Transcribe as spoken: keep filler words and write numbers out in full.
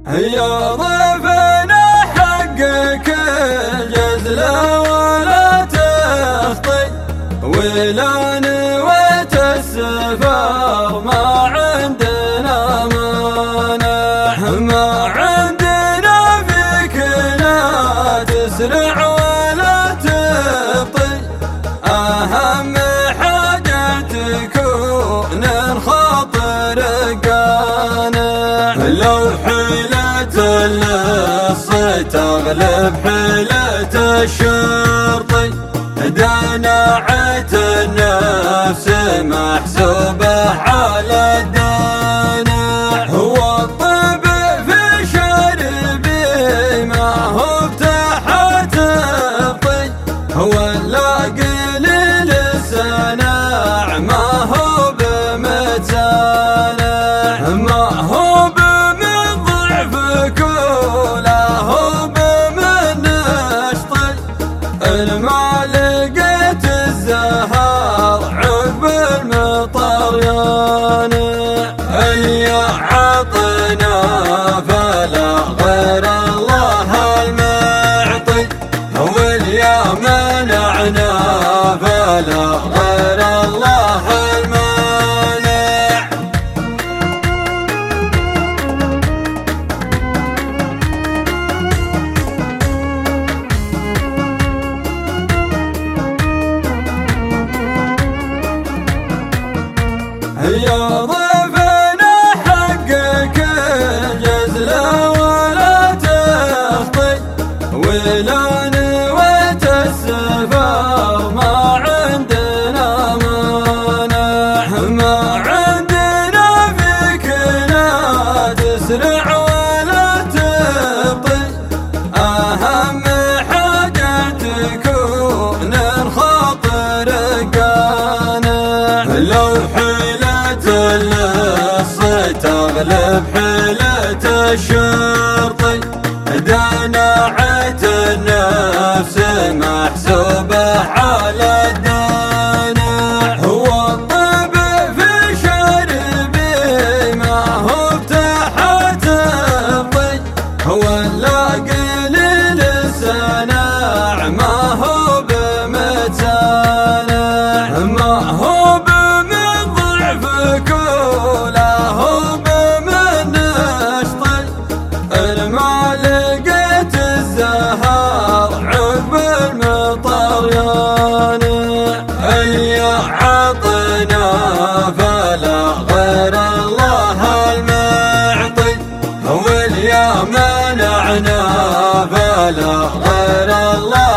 يا ضيفنا حقك الجزل ولا تخطي، ولا نويت السفر ما عندنا مانع، ما عندنا فيك لا تسرع ولا تبطي، أهم حاجة تكون الخاطر قانع. لو حيلة اللص تغلب حيلة الشرطي، دناعة النفس محسوبة على الدانع. هو الطب في شربي ما هو تحت الطي، هو اللاقي للسناع ما هو بمتانع، ما هو بمن ضعفك ولا هو بمن نشطي. المال لقيت الزهر عقب المطر يانع، يا عطنا فلا غير الله المعطي، واليا منعنا فلا غير الله المانع. يا ضيفنا حقك الجزل ولا تخطي، ولا نويت السفر ما عندنا مانع، ما عندنا فيك لا تسرع ولا تبطي، أهم حاجة تكون الخاطر قانع. لو اللص تغلب حيلة الشرطي، دناعة النفس محسوبة على الدانع. هو الطب في شربي ما هو تحت الطي، هو اللاقي للسناع ما هو بمتانع، ما هو بمن ضعفك ولا هو بمن نشطي. المال لقيت الزهر عقب المطر يانع، يا عطنا فلا غير الله المعطي، واليا منعنا فلا غير الله